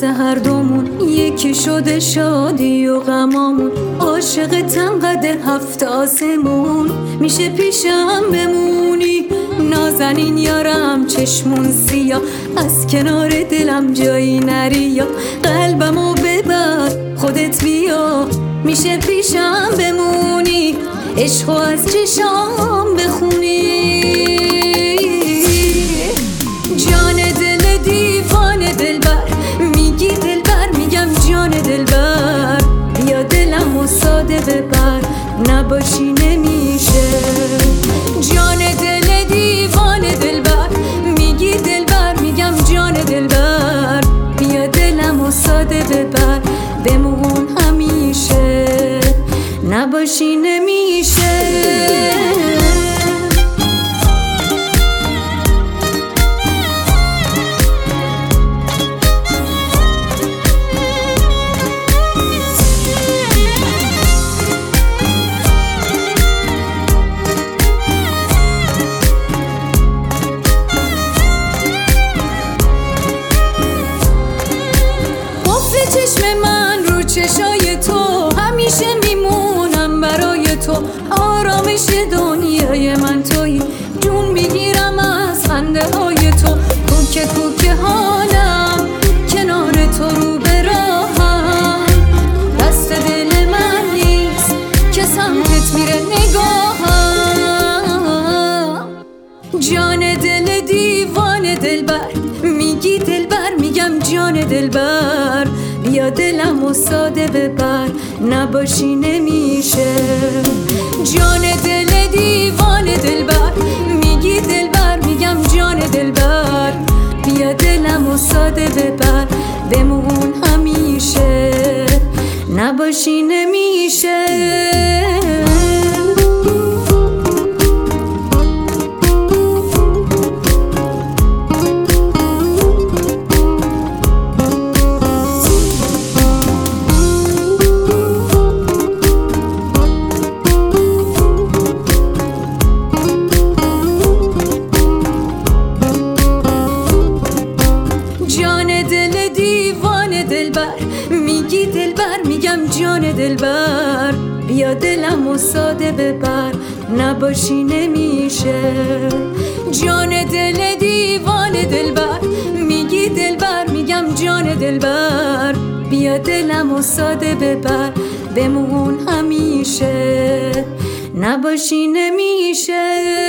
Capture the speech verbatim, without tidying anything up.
واسه هر دومون یکی شده شادی و غمامون. عاشقت انقدر هفت آسمون میشه پیشم بمونی. نازنین یارم چشمون سیاه از کنار دلم جایی نری یا قلبمو ببر خودت بیا میشه پیشم بمونی. عشقو از چشام بخونی. جان دل دیوانه دلبر میگی دلبر میگم جان دلبر بیا دلمو ساده ببر نباشی نمیشه. جان دل دیوانه دلبر میگی دلبر میگم جان دلبر بیا دلمو ساده ببر بمون همیشه نباشی نمیشه. چشم من رو چشای تو همیشه میمونم برای تو. آرامش دنیای من تویی جون میگیرم از خنده های تو. کوکه کوکه حالم کنار تو رو به راهم. دست دل من نیست که سمتت میره نگاهم. جان دل دیوانه دلبر میگی دلبر میگم جان دلبر بیا دلمو ساده ببر نباشی نمیشه. جان دل دیوانه دلبر میگی دلبر میگم جان دلبر بیا دلمو ساده ببر بمون همیشه نباشی نمیشه. میگی دلبر میگم جان دلبر بیا دلمو ساده ببر نباشی نمیشه. جان دل دیوانه دلبر میگی دلبر میگم جان دلبر بیا دلمو ساده ببر بمون همیشه نباشی نمیشه.